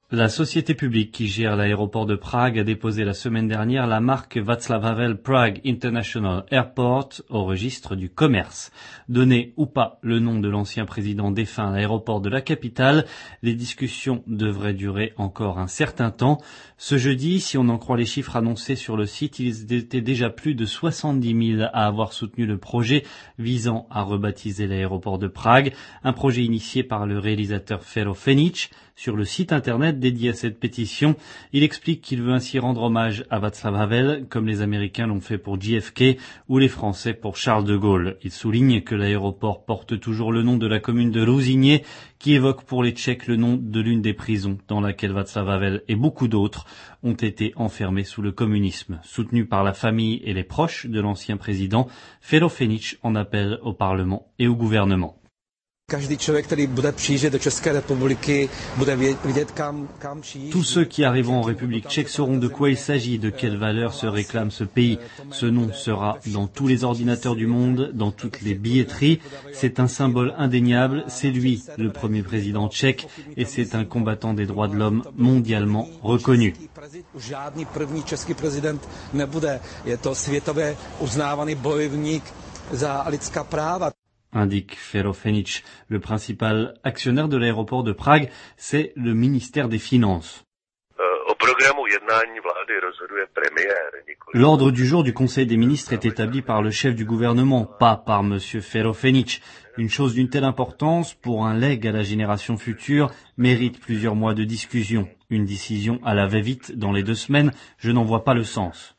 La société publique qui gère l'aéroport de Prague a déposé la semaine dernière la marque Václav Havel Prague International Airport au registre du commerce. Donner ou pas le nom de l'ancien président défunt à l'aéroport de la capitale, les discussions devraient durer encore un certain temps. Ce jeudi, si on en croit les chiffres annoncés sur le site, ils étaient déjà plus de 70 000 à avoir soutenu le projet visant à rebaptiser l'aéroport de Prague, un projet initié par le réalisateur Fero Fenić. Sur le site internet dédié à cette pétition, il explique qu'il veut ainsi rendre hommage à Václav Havel, comme les Américains l'ont fait pour JFK ou les Français pour Charles de Gaulle. Il souligne que l'aéroport porte toujours le nom de la commune de Ruzyně, qui évoque pour les Tchèques le nom de l'une des prisons dans laquelle Václav Havel et beaucoup d'autres ont été enfermés sous le communisme. Soutenu par la famille et les proches de l'ancien président, Fero Fenić en appelle au Parlement et au gouvernement. Tous ceux qui arriveront en République tchèque sauront de quoi il s'agit, de quelle valeur se réclame ce pays. Ce nom sera dans tous les ordinateurs du monde, dans toutes les billetteries. C'est un symbole indéniable, c'est lui, le premier président tchèque, et c'est un combattant des droits de l'homme mondialement reconnu. Indique Fero Fenić. Le principal actionnaire de l'aéroport de Prague, c'est le ministère des Finances. L'ordre du jour du Conseil des ministres est établi par le chef du gouvernement, pas par monsieur Fero Fenić. Une chose d'une telle importance, pour un legs à la génération future, mérite plusieurs mois de discussion. Une décision à la va-vite dans les 2 semaines, je n'en vois pas le sens.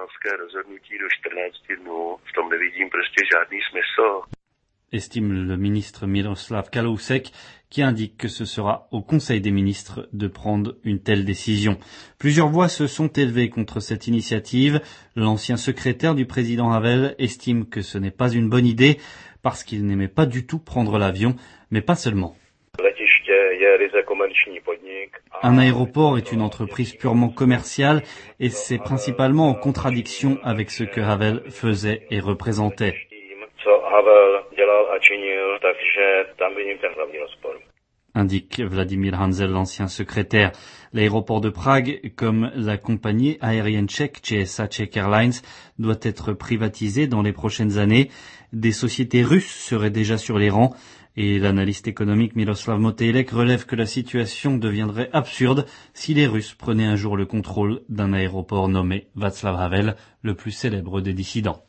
Estime le ministre Miroslav Kalousek, qui indique que ce sera au Conseil des ministres de prendre une telle décision. Plusieurs voix se sont élevées contre cette initiative. L'ancien secrétaire du président Havel estime que ce n'est pas une bonne idée parce qu'il n'aimait pas du tout prendre l'avion, mais pas seulement. Un aéroport est une entreprise purement commerciale et c'est principalement en contradiction avec ce que Havel faisait et représentait. Indique Vladimir Hanzel, l'ancien secrétaire. L'aéroport de Prague, comme la compagnie aérienne tchèque ČSA Czech Airlines, doit être privatisé dans les prochaines années. Des sociétés russes seraient déjà sur les rangs et l'analyste économique Miroslav Motejlek relève que la situation deviendrait absurde si les Russes prenaient un jour le contrôle d'un aéroport nommé Václav Havel, le plus célèbre des dissidents.